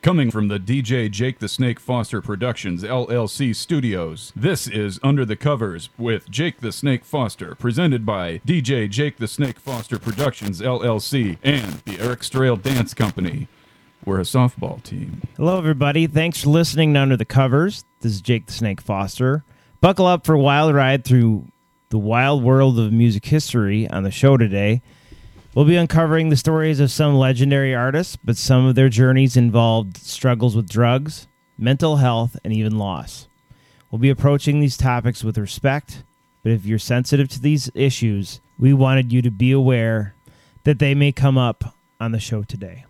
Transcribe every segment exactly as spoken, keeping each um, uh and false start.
Coming from the D J Jake the Snake Foster Productions, L L C studios, this is Under the Covers with Jake the Snake Foster, presented by D J Jake the Snake Foster Productions, L L C, and the Eric Strail Dance Company. We're a softball team. Hello, everybody. Thanks for listening to Under the Covers. This is Jake the Snake Foster. Buckle up for a wild ride through the wild world of music history on the show today. We'll be uncovering the stories of some legendary artists, but some of their journeys involved struggles with drugs, mental health, and even loss. We'll be approaching these topics with respect, but if you're sensitive to these issues, we wanted you to be aware that they may come up on the show today.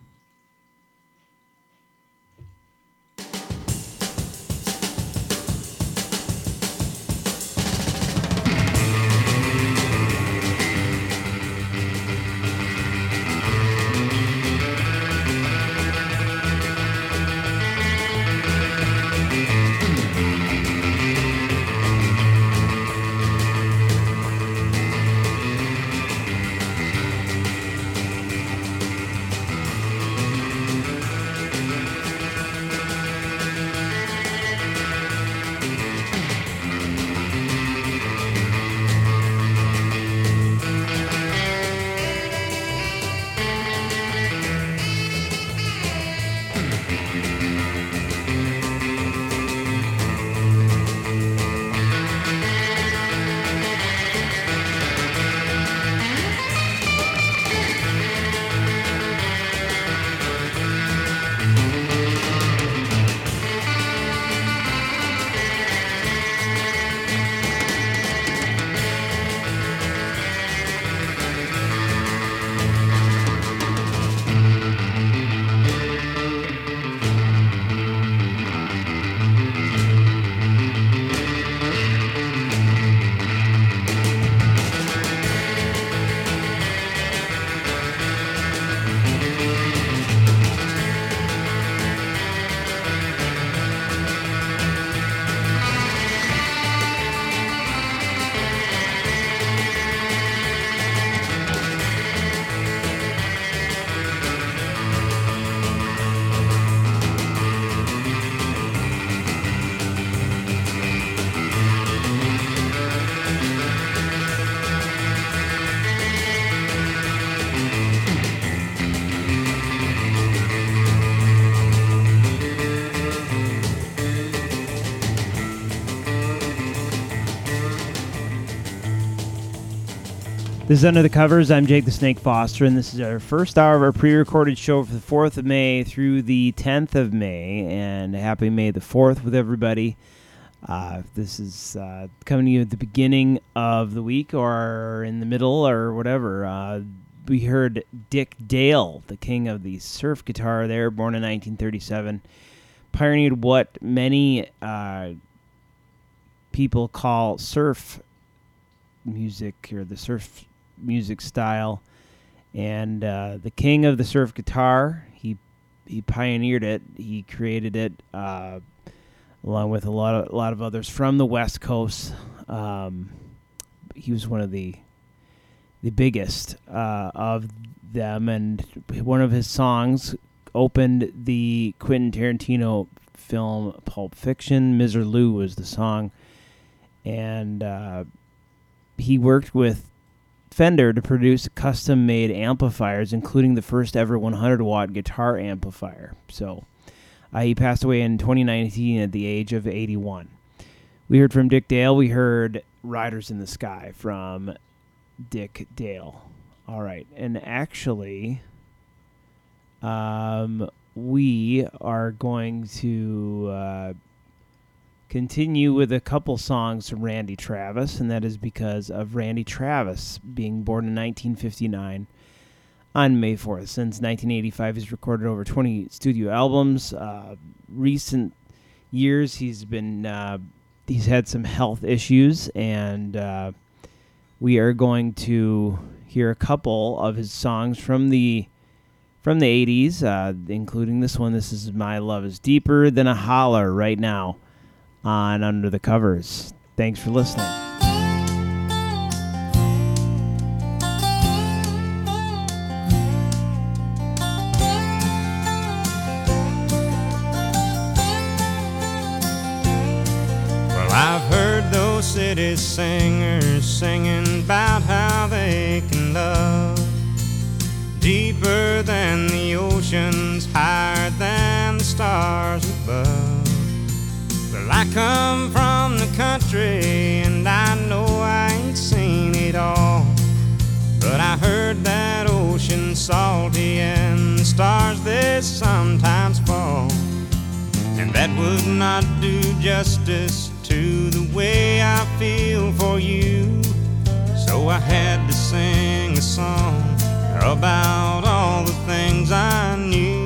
This is Under the Covers. I'm Jake the Snake Foster, and this is our first hour of our pre-recorded show for the fourth of May through the tenth of May, and happy May the fourth with everybody. Uh, this is uh, coming to you at the beginning of the week or in the middle or whatever. Uh, we heard Dick Dale, the king of the surf guitar there, born in nineteen thirty-seven, pioneered what many uh, people call surf music, or the surf music style, and uh, the king of the surf guitar. He he pioneered it. He created it uh, along with a lot of a lot of others from the West Coast. Um, he was one of the the biggest uh, of them, and one of his songs opened the Quentin Tarantino film Pulp Fiction. Mister Lou was the song, and uh, he worked with Fender to produce custom-made amplifiers, including the first ever one hundred watt guitar amplifier. So uh, he passed away in twenty nineteen at the age of eighty-one. We heard from Dick Dale. We heard Riders in the Sky from Dick Dale. All right. And actually, um, we are going to Uh, continue with a couple songs from Randy Travis, and that is because of Randy Travis being born in nineteen fifty-nine on May fourth. Since nineteen eighty-five, he's recorded over twenty studio albums. Uh, recent years, he's been uh, he's had some health issues, and uh, we are going to hear a couple of his songs from the from the eighties, uh, including this one. This is My Love is Deeper Than a Holler right now on Under the Covers. Thanks for listening. city singers singing about how they can love deeper than the oceans, higher than the stars above. Well, I come from the country and I know I ain't seen it all, but I heard that ocean's salty and the stars they sometimes fall, and that would not do justice to the way I feel for you. So I had to sing a song about all the things I knew.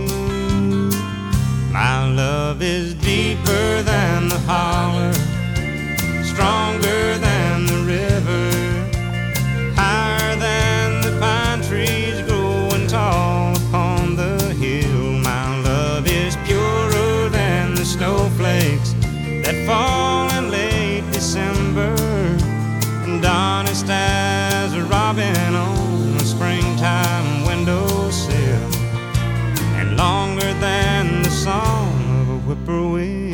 My love is deeper than the holler, stronger than the river, higher than the pine trees growing tall upon the hill. My love is purer than the snowflakes that fall in late December, and honest as a robin on a springtime windowsill, and longer than the song of a whippoorwill.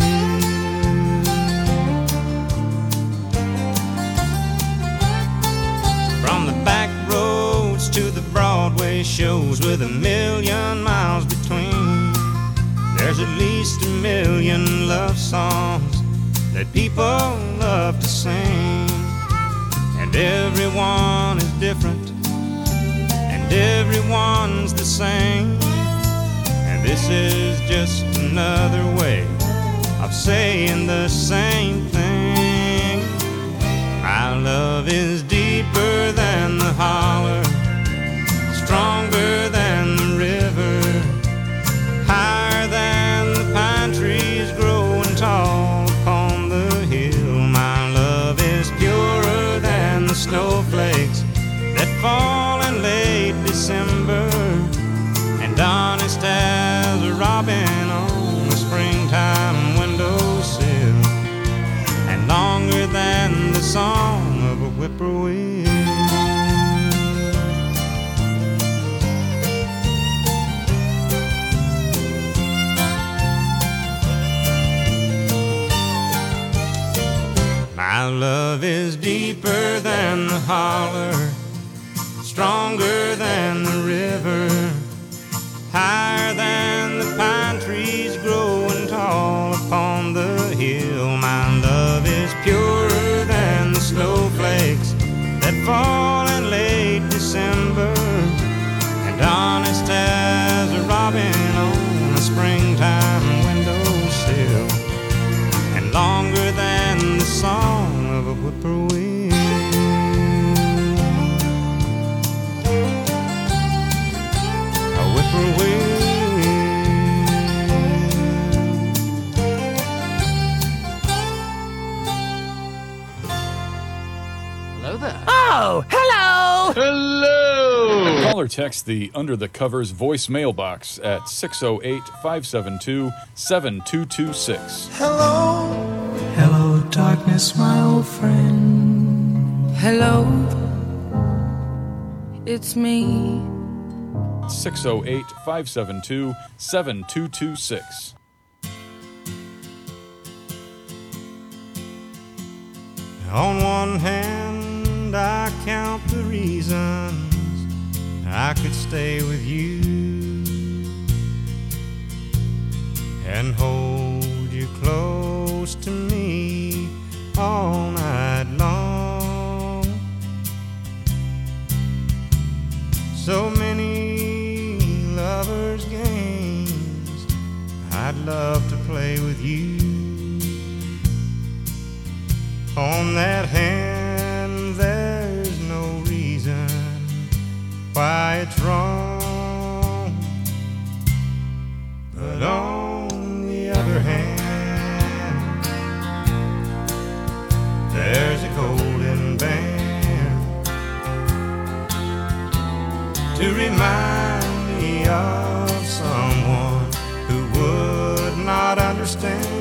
From the back roads to the Broadway shows with a million miles between, there's at least a million love songs that people love to sing, and everyone is different and everyone's the same, and this is just another way of saying the same thing. My love is deeper than the holler, stronger than the river, higher than the pine trees growing tall upon the hill. My love is purer than the snowflakes that fall in late December, and honest as a robin on a springtime windowsill, and longer than the song of a whippoorwill. My love is deeper than the holler, stronger than the river, higher than the pine trees growing tall upon the hill. My love is purer than the snowflakes that fall in late December, and honest as a robin on a springtime windowsill, and longer than the song of a whippoorwill. A whippoorwill. Hello there. Oh, hello! Hello! Call or text the Under the Covers voicemail box at six oh eight, five seven two, seven two two six. Hello, hello, darkness, my old friend. Hello, it's me. six oh eight, five seven two, seven two two six. On one hand, I count the reasons I could stay with you and hold you close to me all night long. So many lovers' games I'd love to play with you. On that hand, there's no reason why it's wrong, but on the other hand, there's a golden band to remind me of someone who would not understand.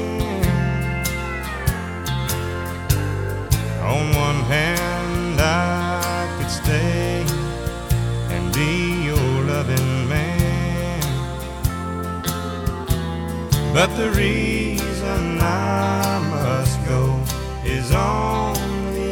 On one hand, I could stay and be your loving man, but the reason I must go is on the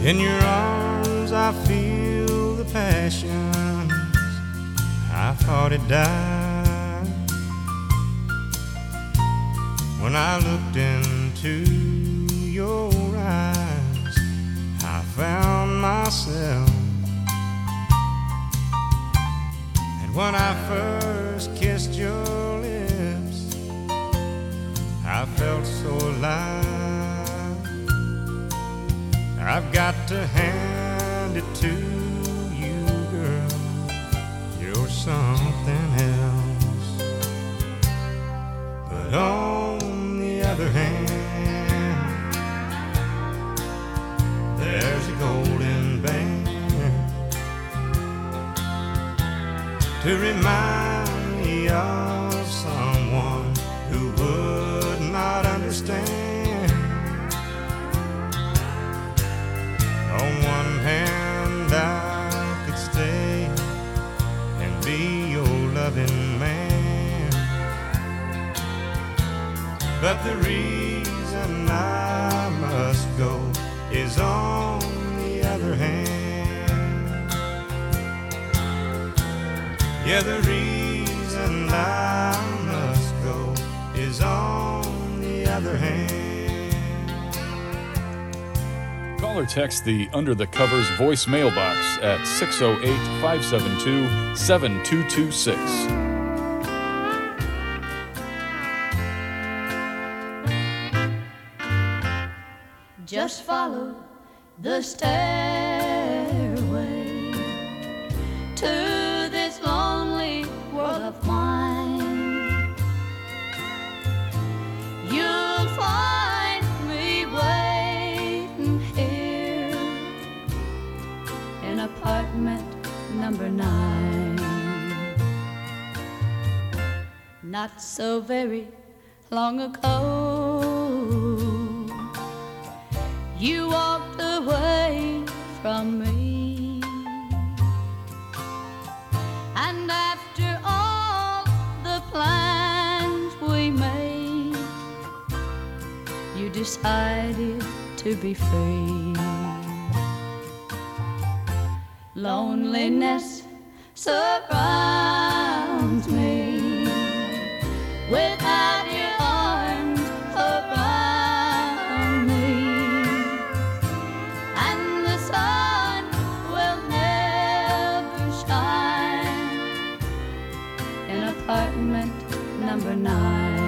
In your arms I feel the passions I thought had died. When I looked into your eyes, I found myself. And when I first kissed your lips, I felt so alive. I've got to hand it to you, girl, you're something else. But on the other hand, there's a golden band to remind me of someone who would not understand. On one hand I could stay and be your loving man, but the reason I must go is on the other hand. Yeah, the reason I must go is on the other hand. Call or text the Under the Covers voice mailbox at six oh eight, five seven two, seven two two six. Just follow the stairway to this lonely world of mine. You'll find me waiting here in apartment number nine. Not so very long ago, you walked away from me, and after all the plans we made, you decided to be free. Loneliness surrounds me without your arms around me, and the sun will never shine in apartment number nine.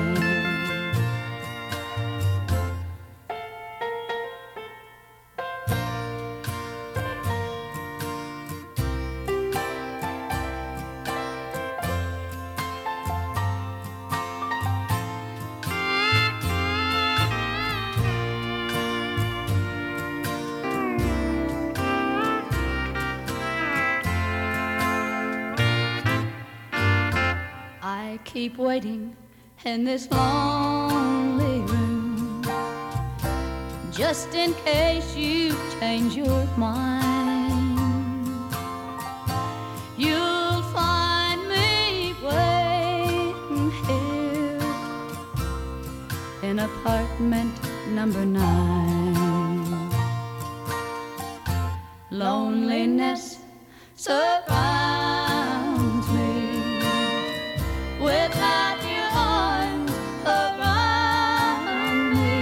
I keep waiting in this lonely room, just in case you change your mind. You'll find me waiting here in apartment number nine. Loneliness surrounds me without your arms around me,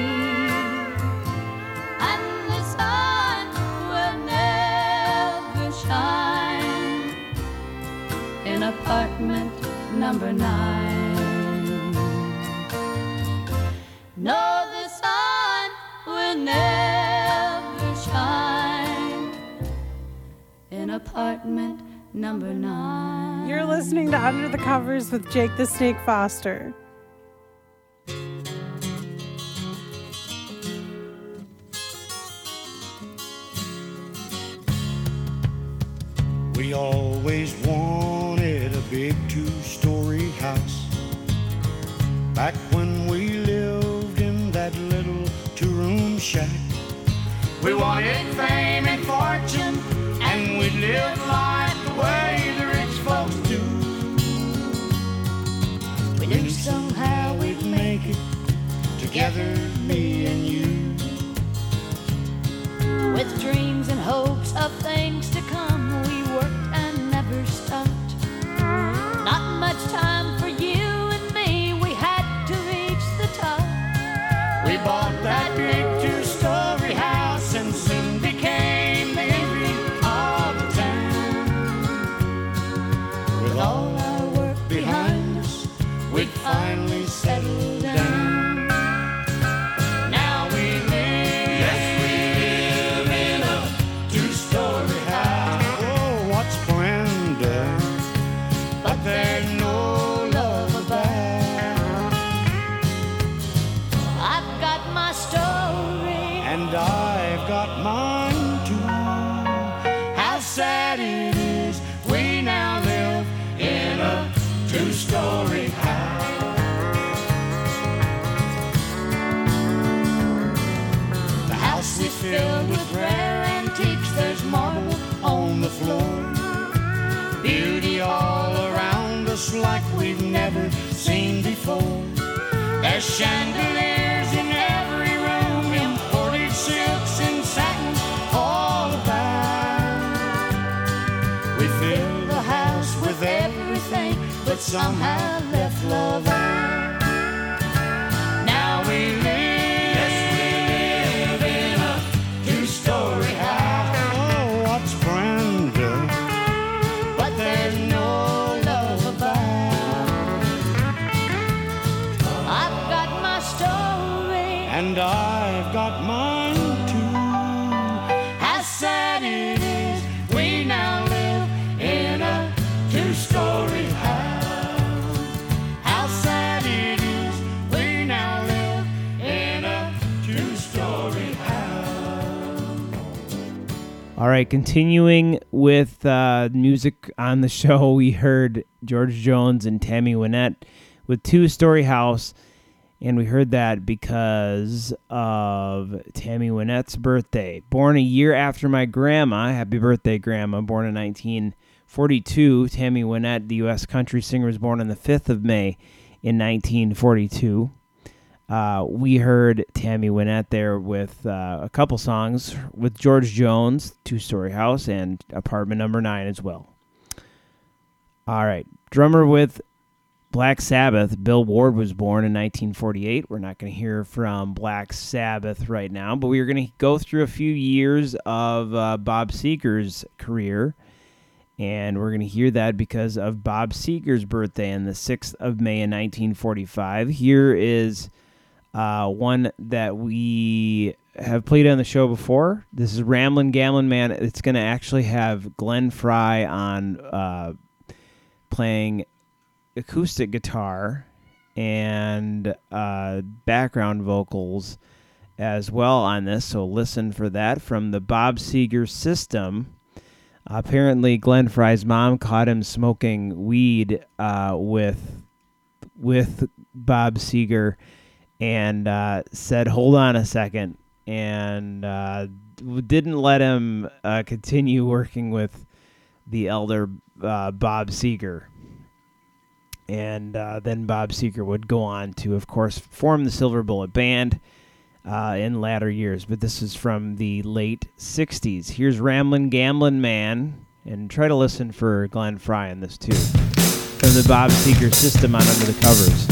and the sun will never shine in apartment number nine. No, the sun will never shine in apartment number nine. You're listening to Under the Covers with Jake the Snake Foster. We always wanted a big two-story house back when we lived in that little two-room shack. We wanted fame and fortune, and we lived life the way the rich folks do. We knew somehow we'd make it together, me and you. With dreams and and I've got mine too. How sad it is we now live in a two-story house. The house we filled with rare antiques, there's marble on the floor, beauty all around us like we've never seen before. There's chandeliers in every room, imported silks and satins all about. We filled the house with everything, but somehow left love out. Now we live, yes we live in a two-story house. Oh, what's brand new, but there's no love about. I've got my story, And I've got mine too. how sad it is we now live in a Two-story house. how sad it is We now live in a two-story house. All right, continuing with uh, music on the show, we heard George Jones and Tammy Wynette with Two Story House, and we heard that because of Tammy Wynette's birthday. Born a year after my grandma, happy birthday, Grandma, born in nineteen forty-two. Tammy Wynette, the U S country singer, was born on the fifth of May in nineteen forty-two. Uh, we heard Tammy Wynette there with uh, a couple songs with George Jones, Two Story House, and Apartment Number Nine as well. All right, drummer with Black Sabbath, Bill Ward, was born in nineteen forty-eight. We're not going to hear from Black Sabbath right now, but we are going to go through a few years of uh, Bob Seger's career, and we're going to hear that because of Bob Seger's birthday on the sixth of May in nineteen forty-five. Here is uh, one that we have played on the show before. This is Ramblin' Gamblin' Man. It's going to actually have Glenn Frey on uh, playing acoustic guitar and uh, background vocals as well on this, so listen for that from the Bob Seger System. Apparently, Glenn Frey's mom caught him smoking weed uh, with with Bob Seger and uh, said, "Hold on a second," and uh, didn't let him uh, continue working with the elder uh, Bob Seger. And uh, then Bob Seger would go on to, of course, form the Silver Bullet Band uh, in latter years. But this is from the late sixties. Here's Ramblin' Gamblin' Man. And try to listen for Glenn Frey in this, too. From the Bob Seger System on Under the Covers.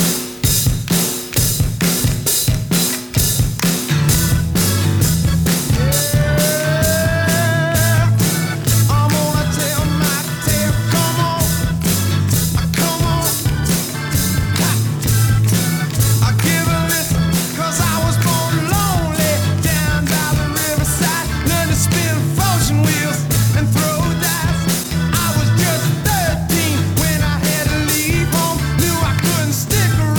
Stick around.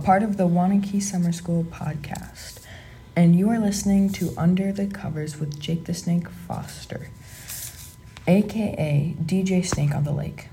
part of the Wanakee Summer School podcast, and you are listening to Under the Covers with Jake the Snake Foster, aka D J Snake on the Lake.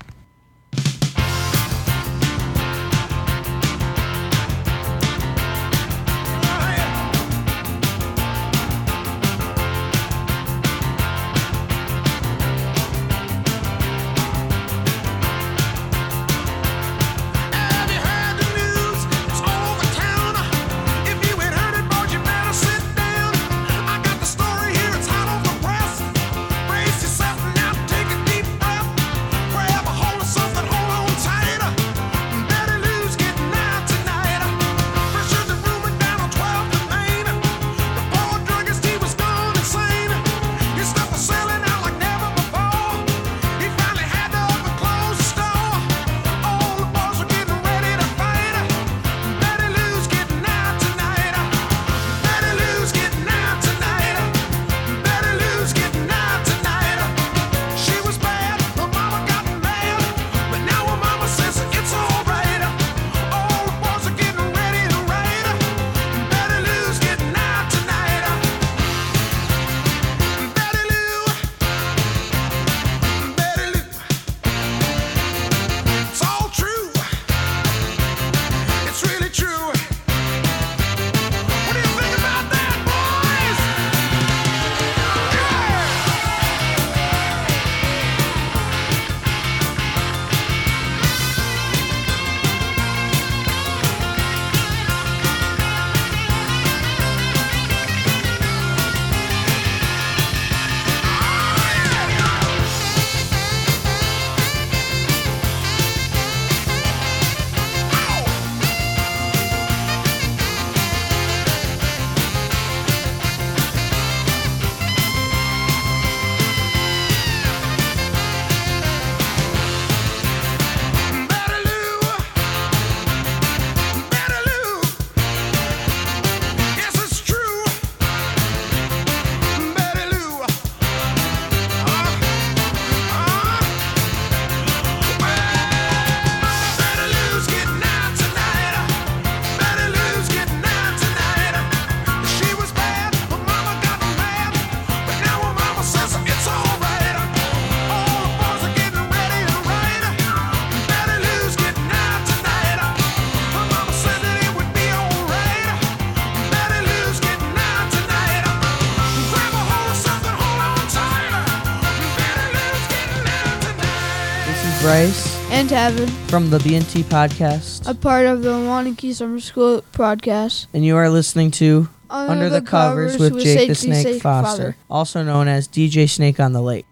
Bryce and Tavin from the B N T podcast, a part of the Wanakee Summer School podcast, and you are listening to Under, Under the, the Covers, Covers with, with Jake the Snake, Snake Foster, Father. Also known as D J Snake on the Lake.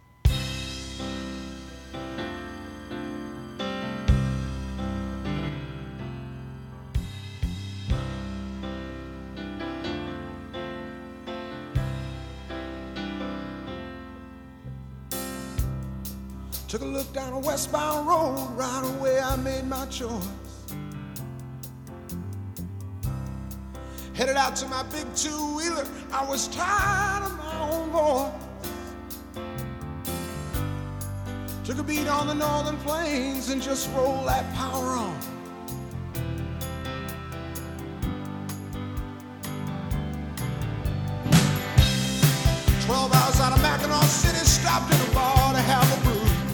Took a look down a westbound road, right away I made my choice. Headed out to my big two-wheeler, I was tired of my own voice. Took a beat on the northern plains and just rolled that power on. Twelve hours out of Mackinac City, stopped in a bar to have a brew.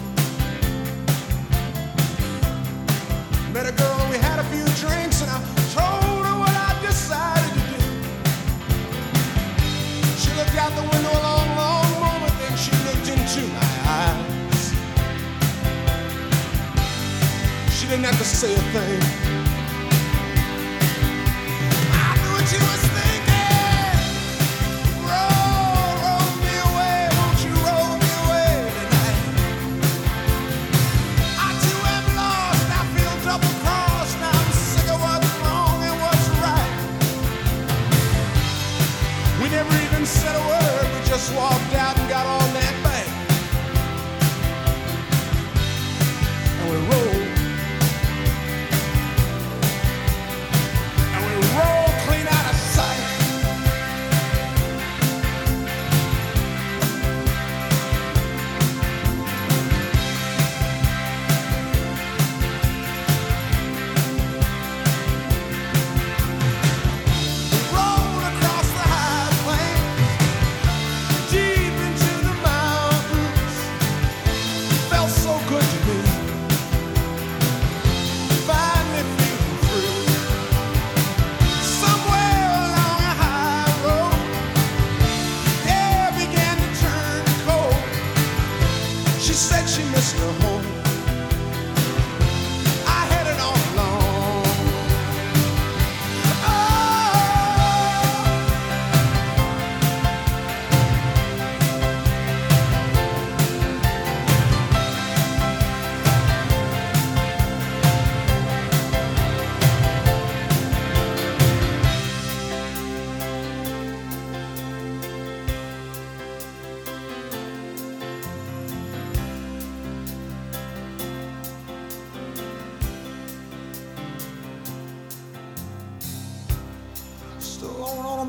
Met a girl and we had a few drinks and I told her what I decided to do. She looked out the window a long, long moment, then she looked into my eyes. She didn't have to say a thing. I knew what she was thinking. Roll, roll me away, won't you roll me away tonight? I too am lost, I feel double crossed. Now I'm sick of what's wrong and what's right. We never even said a word, we just walked out and got on that bank. And we rolled. And we rolled clean out of sight.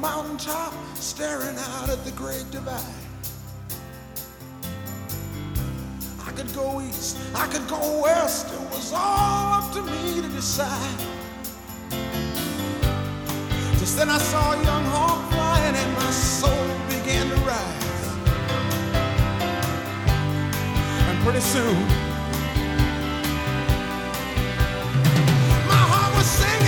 mountaintop, staring out at the Great Divide. I could go east, I could go west, it was all up to me to decide. Just then I saw a young hawk flying and my soul began to rise. And pretty soon, my heart was singing.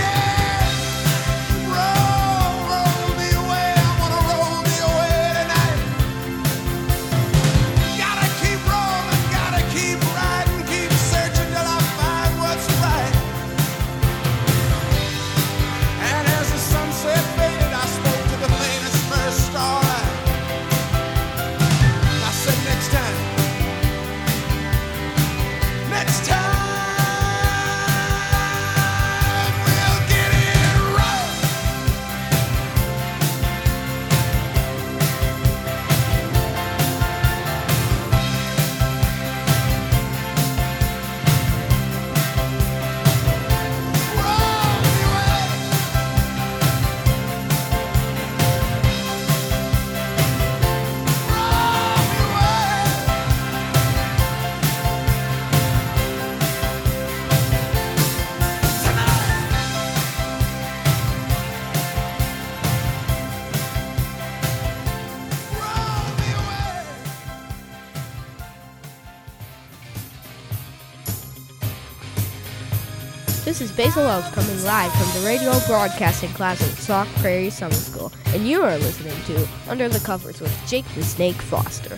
This is Basil Elk coming live from the radio broadcasting class at Sauk Prairie Summer School, and you are listening to Under the Covers with Jake the Snake Foster.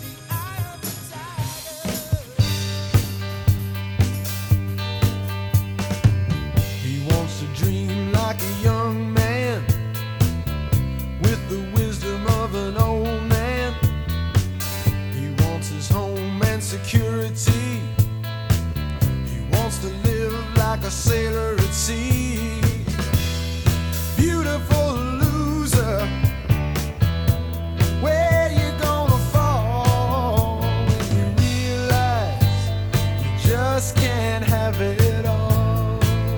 He wants to dream like a young man with the wisdom of an old man. He wants his home and security. He wants to live like a sailor at sea. Beautiful loser, where you gonna fall when you realize you just can't have it all?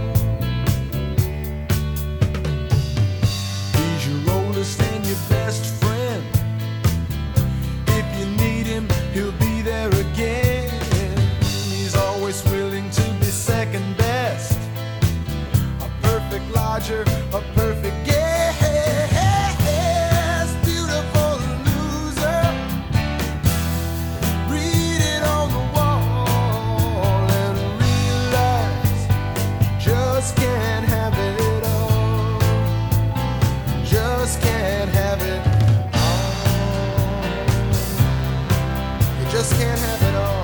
He's your oldest and your best friend. If you need him, he'll be there again. He's always willing to be second best, a perfect lodger, a perfect guest. Beautiful loser, read it on the wall and realize just can't have it all. Just can't have it all. You just can't have it all.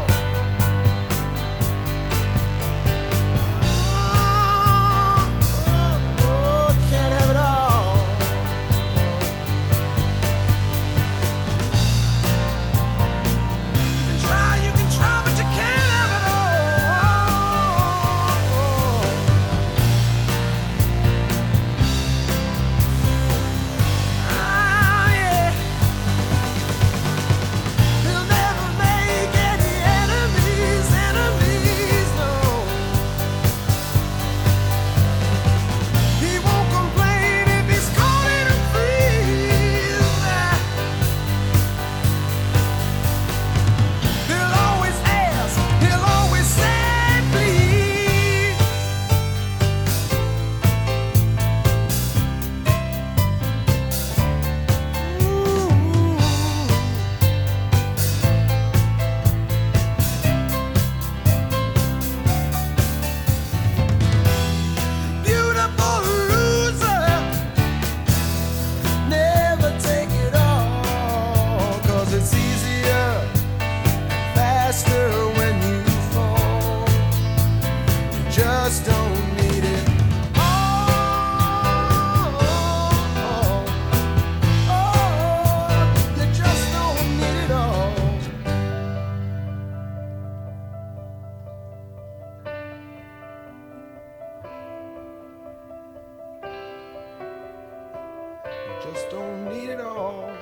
Just don't need it all.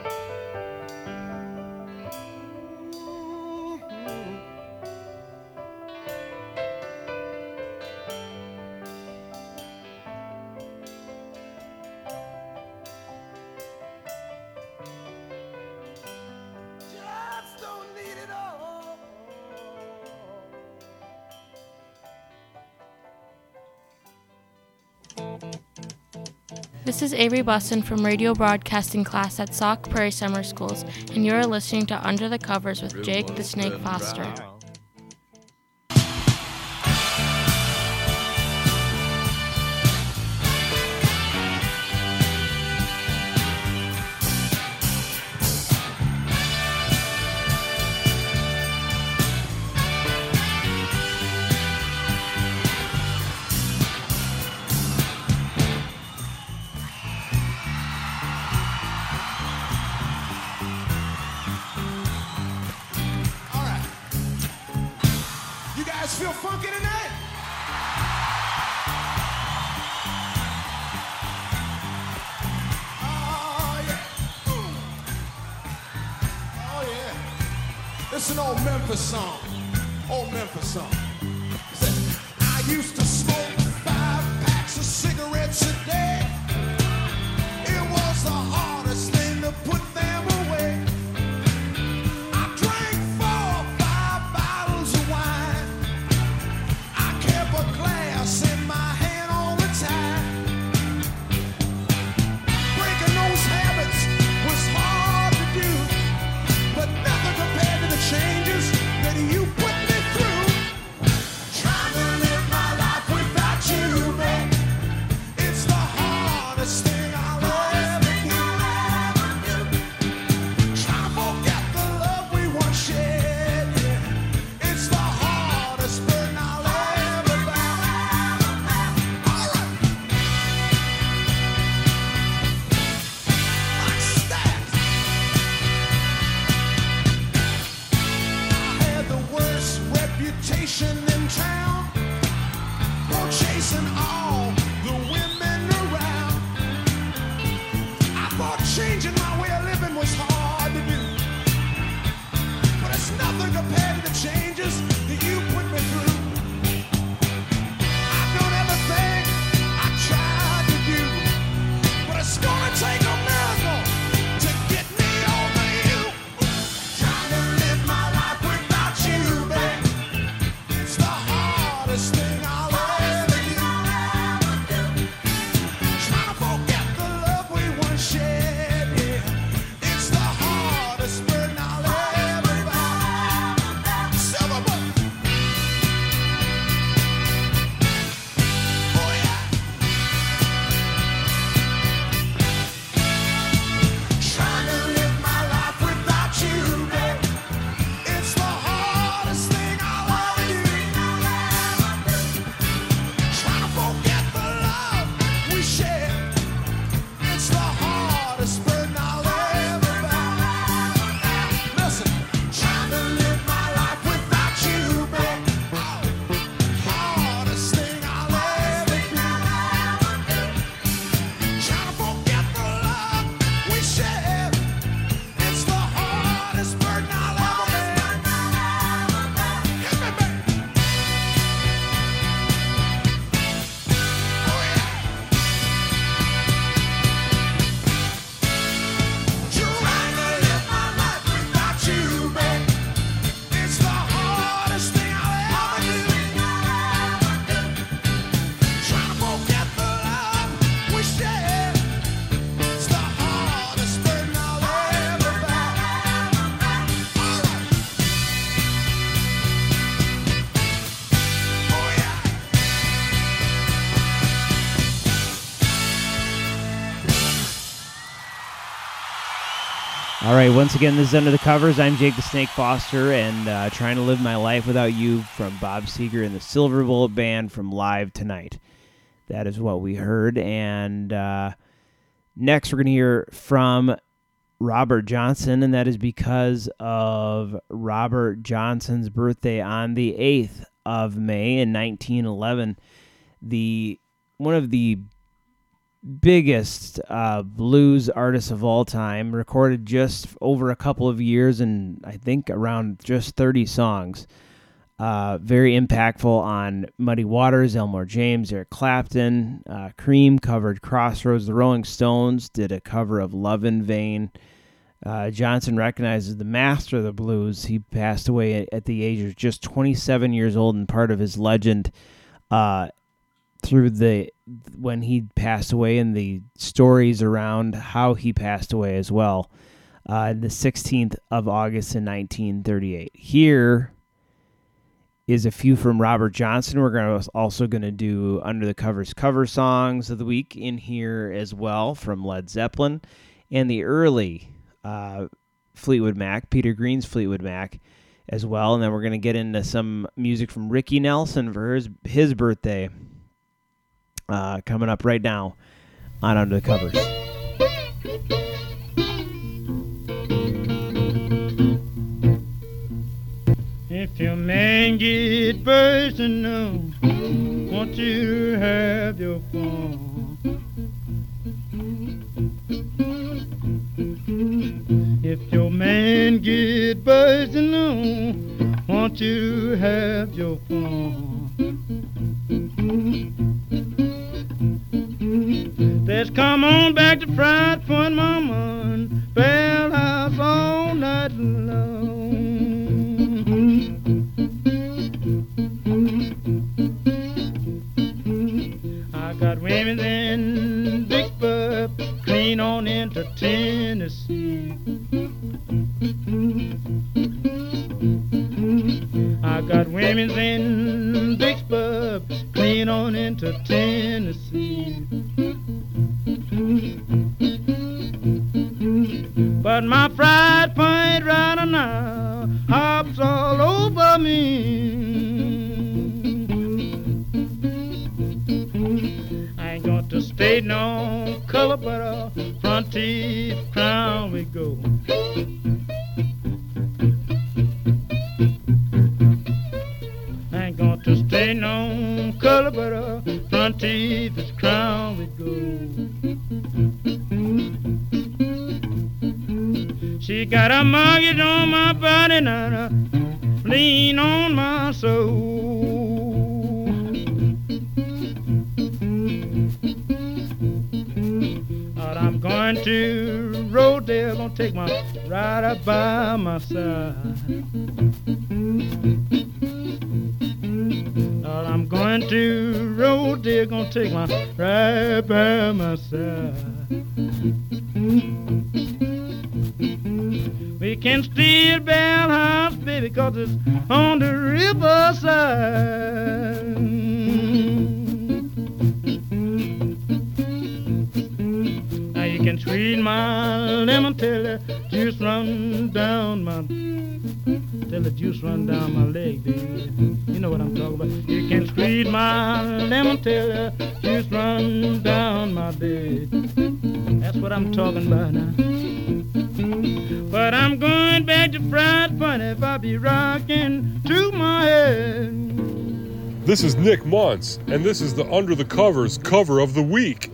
This is Avery Bussin from radio broadcasting class at Sauk Prairie Summer Schools, and you're listening to Under the Covers with Jake the Snake Foster. Feel funky tonight? Oh, yeah. Ooh. Oh, yeah. It's an old Memphis song. Old Memphis song. It says, I used to smoke five packs of cigarettes a day. It was the hardest thing to put them away. I drank four or five bottles of wine. A glass in my hand all the time. Breaking those habits was hard to do, but nothing compared to the changes that you put me through. Trying to live my life without you, man, it's the hardest thing I'll ever do. Trying to forget the love we once shared, yeah, it's the hardest burden I'll ever. In town, for chasing all the women around. I thought changing my way of living was hard to do, but it's nothing compared to the changes that you put me through. I've done everything I tried to do, but it's gonna take a miracle to get me over you. Trying to live my life without you, babe. Hardest thing I'll ever do. Trying to forget the love we once shared, yeah. It's the hardest burden I'll ever bear. Silverbook. Oh yeah. Trying to live my life without you, babe. It's the hardest thing I'll ever do. Forget the love we shared. It's the hardest burden I'll ever bear. Listen, trying to live my life without you, babe. Hardest thing I'll ever do. Trying to forget the love we shared. It's the hardest burden I'll ever bear. Hit me, babe. All right, once again, this is Under the Covers. I'm Jake the Snake Foster, and uh, Trying to Live My Life Without You from Bob Seger and the Silver Bullet Band from Live Tonight. That is what we heard. And uh, next we're going to hear from Robert Johnson, and that is because of Robert Johnson's birthday on the eighth of May in nineteen eleven. The one of the biggest uh, blues artists of all time, recorded just over a couple of years and I think around just thirty songs. Uh, very impactful on Muddy Waters, Elmore James, Eric Clapton. Uh, Cream covered Crossroads. The Rolling Stones did a cover of Love in Vain. Uh, Johnson recognized as the master of the blues. He passed away at, at the age of just twenty-seven years old, and part of his legend uh, through the when he passed away and the stories around how he passed away as well. Uh, the sixteenth of August in nineteen thirty-eight. Here is a few from Robert Johnson. We're gonna also going to do Under the Covers cover songs of the week in here as well from Led Zeppelin and the early uh, Fleetwood Mac, Peter Green's Fleetwood Mac as well. And then we're going to get into some music from Ricky Nelson for his, his birthday uh, coming up right now on Under the Covers. If your man get personal, want you to have your fun. If your man get personal, want you to have your fun. Let's come on back to Fried Point, Mama, and Bell House all night long. I got women in Vicksburg, clean on into Tennessee. I got women in Vicksburg, clean on into Tennessee. But my Fried Point right now hops all over me. I ain't got to stay no color, but a front teeth crown we go. I ain't got to stay no color, but a front teeth is crown we go. She got a mortgage on my body and a lien on my soul. But I'm going to Rodale, gonna take my ride up by my side. But I'm going to Rodale, gonna take my ride by my side. We can steal Bell House, baby, 'cause it's on the riverside. Now you can squeeze my lemon till the juice run down my, till the juice run down my leg, baby. You know what I'm talking about. You can squeeze my lemon till the juice run down my leg. That's what I'm talking about now. But I'm going back to Fried Point if I be rocking to my head. This is Nick Muntz, and this is the Under the Covers cover of the week.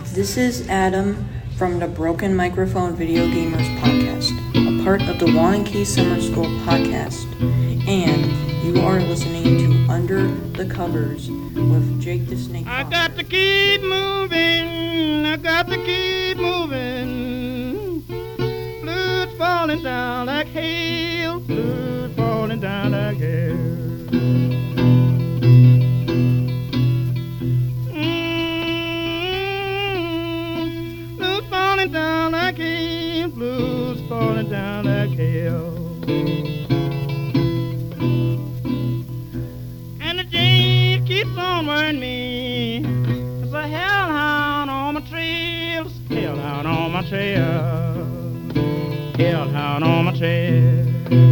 This is Adam from the Broken Microphone Video Gamers Podcast, a part of the Wanakee Summer School Podcast, and you are listening to Under the Covers with Jake the Snake Foster. I got to keep moving, I got to keep moving. Blues falling down like hail, blues falling down like hail. Mm, blues falling down like hail, blues falling down like hail. Keeps on worrying me. There's a hellhound on my trails, hellhound on my trail, hellhound on my trail.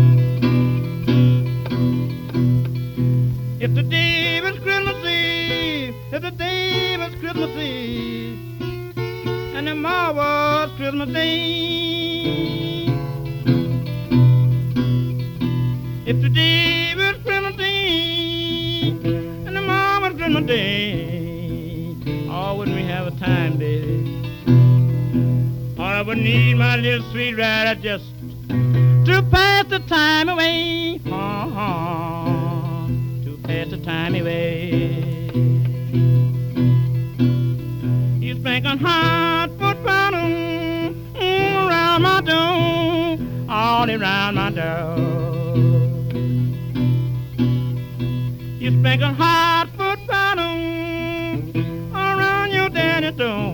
If the day was Christmas Eve, if the day was Christmas Eve, and tomorrow was Christmas Day. If the day was Christmas Eve, my day. Oh, wouldn't we have a time, baby? Oh, I would need my little sweet rider just to pass the time away. Oh, oh, to pass the time away. You spanking hot foot bottom mm, around my door, all around my door. You spanking hot foot bottom around your daddy's door.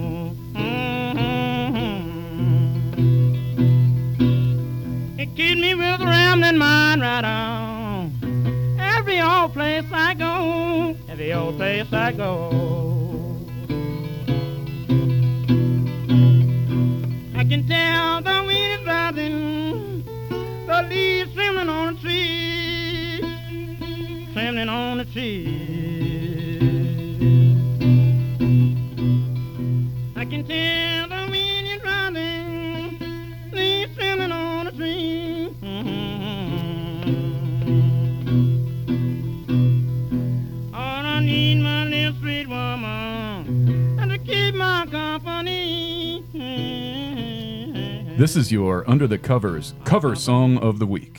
Mm-hmm. It keeps me with a rambling mind right on. Every old place I go, every old place I go. I can tell the wind is rising, the leaves trembling on the tree, trembling on the tree. I can tell the wind is rising, leaves trembling on the tree. Mm-hmm. All I need my little sweet woman and to keep my company. This is your Under the Covers cover song of the week.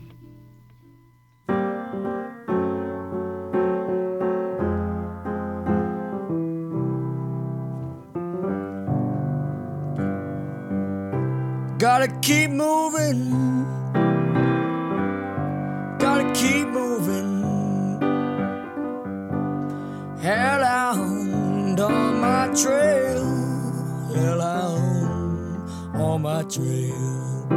Gotta keep moving, gotta keep moving. Hellhound on my trail, hellhound on my trail.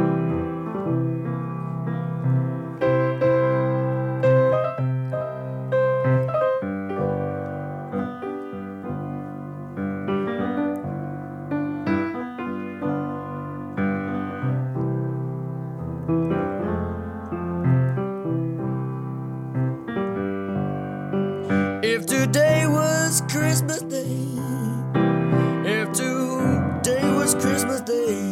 If today was Christmas Day, if today was Christmas Day,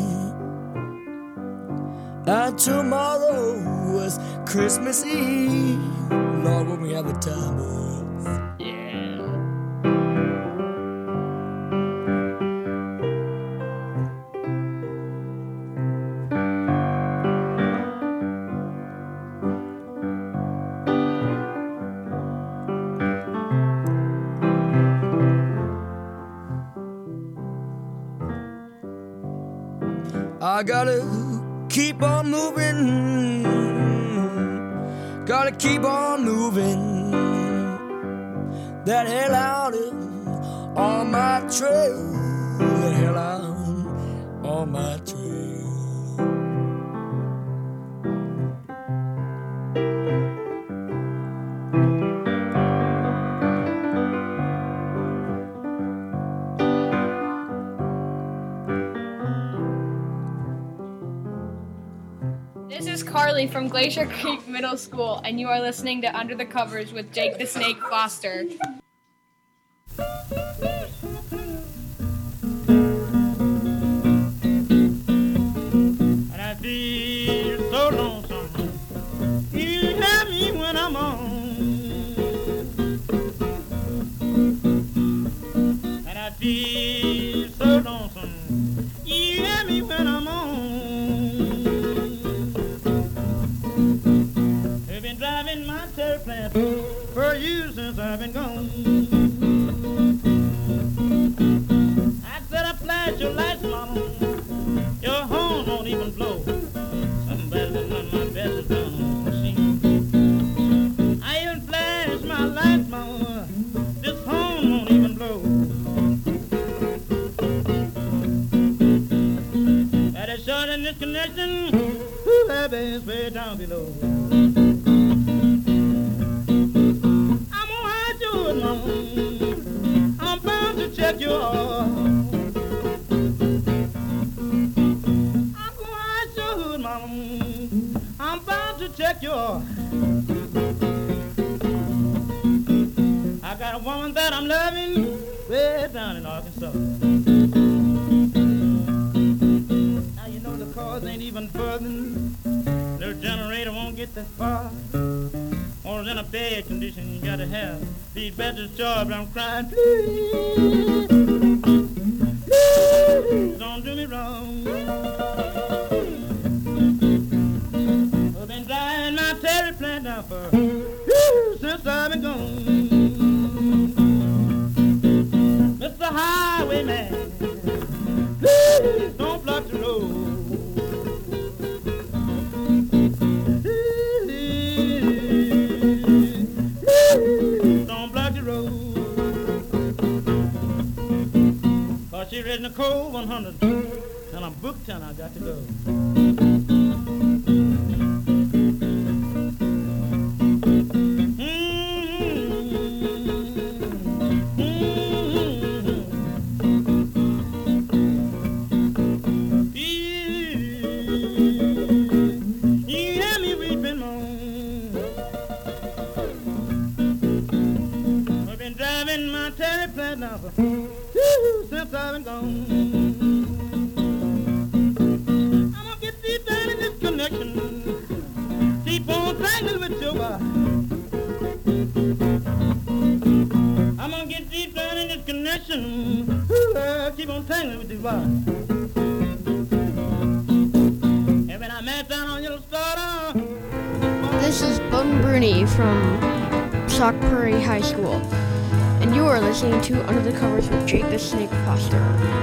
and tomorrow was Christmas Eve, Lord, won't we have a time, boys? Yeah. I gotta keep on moving, gotta keep on moving. That hellhound is on my trail, that hellhound on my trail. This is Carly from Glacier Creek Middle School, and you are listening to Under the Covers with Jake the Snake Foster. And I feel so lonesome. You have me when I'm on. And I I feel so lonesome. You hear me when I'm on. They've been driving my tail plant for years since I've been gone. I said I flash your lights, mama. Your horn won't even blow. Somebody that run my best down on the machine. I even flash my lights, mama. This horn won't even blow. At a short in this connection, who that is way down below. I'm gonna hide you, mama. I'm bound to check your heart. I'm bound to check your. I got a woman that I'm loving way down in Arkansas. Now you know the cars ain't even buzzing. Little generator won't get that far. Or in a bad condition you gotta have these bedrooms job. I'm crying, please, please don't do me wrong. Plant down for whew, since I've been gone. Mister Highwayman, please don't block the road. Please don't block the road. Cause she read in the cold one hundred and I'm booked and I got to go. Since I've been gone, I'm gonna get deep down in this connection. Keep on tangling with your wife. I'm gonna get deep down in this connection. Ooh, uh, keep on tangling with your wife. And when I met down on your starter. This is Bun Bruni from Sauk Prairie High School. And you are listening to Under the Covers with Jake the Snake Foster.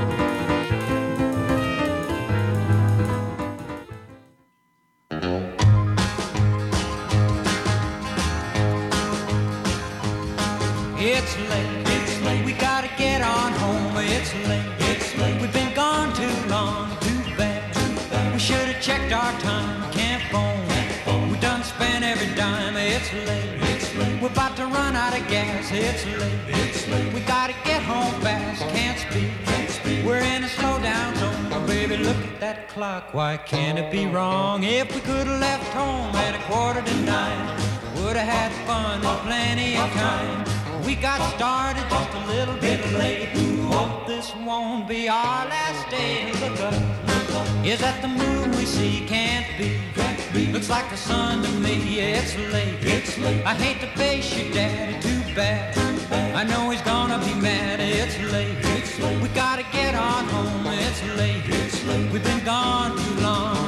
It's late, it's late, we gotta get on home. It's late, it's late, we've been gone too long. Too bad, too bad. We should have checked our time, can't phone. We done spent every dime. It's late, it's late, we're about to run out of gas. It's late, it's late, we gotta get home fast. Can't speak, can't speak. We're in a slow down zone. Oh, baby, look at that clock, why can't it be wrong? If we could have left home at a quarter to nine, would have had fun and plenty of time. We got started just a little bit late. Hope this won't be our last day. Look up, look up. Is that the moon we see? Can't be, can't be. Looks like the sun to me. Yeah, it's late, it's late. I hate to face your daddy, too bad. Too bad. I know he's gonna be mad. It's late, it's late. We gotta get on home. It's late, it's late. We've been gone too long.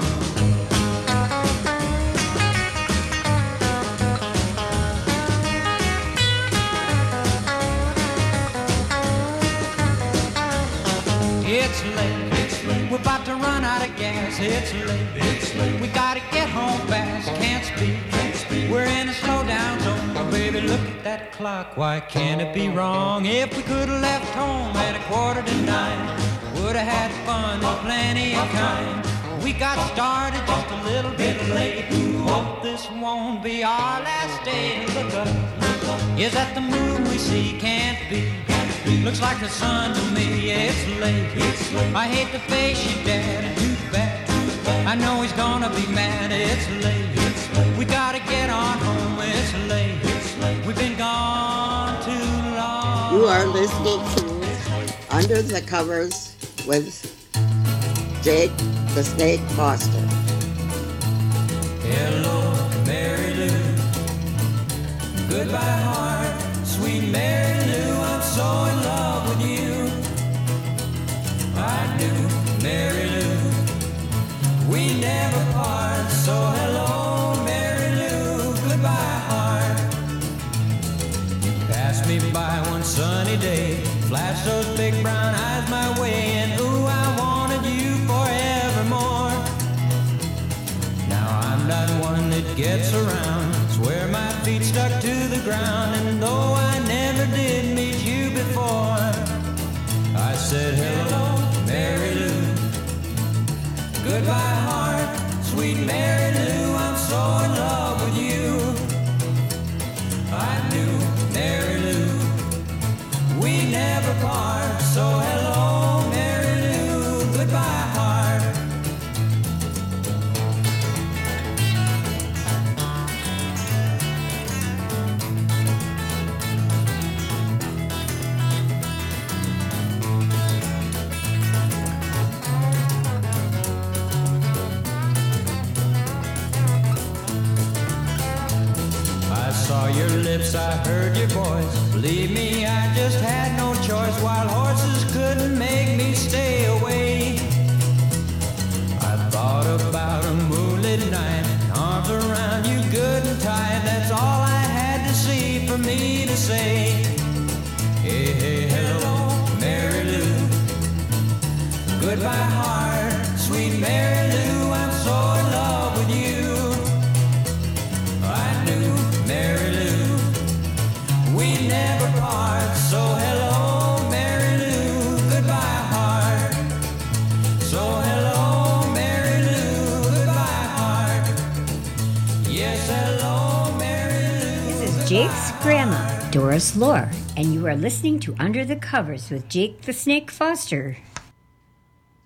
It's late, it's late, we're about to run out of gas. It's late, it's late, we gotta get home fast. Can't speak, can't speak. We're in a slow down zone. Oh, baby, look at that clock, why can't it be wrong? If we could have left home at a quarter to nine, would have had fun and plenty of time. We got started just a little bit late. Hope this won't be our last day. Look up, look up. Is that the moon we see? Can't be, can't be. Looks like the sun to me. Yeah, it's late, it's late. I hate to face your daddy, too bad, too bad. I know he's gonna be mad. It's late, it's late. We gotta get on home. It's late, it's late. We've been gone too long. You are listening to Under the Covers with Jake the Snake Foster. Hello, Mary Lou. Goodbye, heart, sweet Mary Lou. I'm so in love with you. flash those big brown eyes my way, and ooh, I wanted you forevermore. Now I'm not one that gets around, swear my feet stuck to the ground, and though I never did meet you before, I said hello, Mary Lou. Goodbye, heart, sweet Mary Lou, I'm so in love with you. I knew, Mary Lou, we never part, so hello, Mary Lou, goodbye, heart. Saw your lips, I heard your voice. Believe me, I just had no choice. Wild horses couldn't make me stay away. I thought about a moonlit night, arms around you good and tight. That's all I had to see for me to say. Hey, hey, hello, Mary Lou. Goodbye, heart, sweet Mary Lou. I'm so in love with you. I knew, Mary Lou, we never part, so hello, Mary Lou, goodbye, heart. So hello, Mary Lou, goodbye, heart. Yes, hello, Mary Lou. This is Jake's grandma, Doris Lore, and you are listening to Under the Covers with Jake the Snake Foster.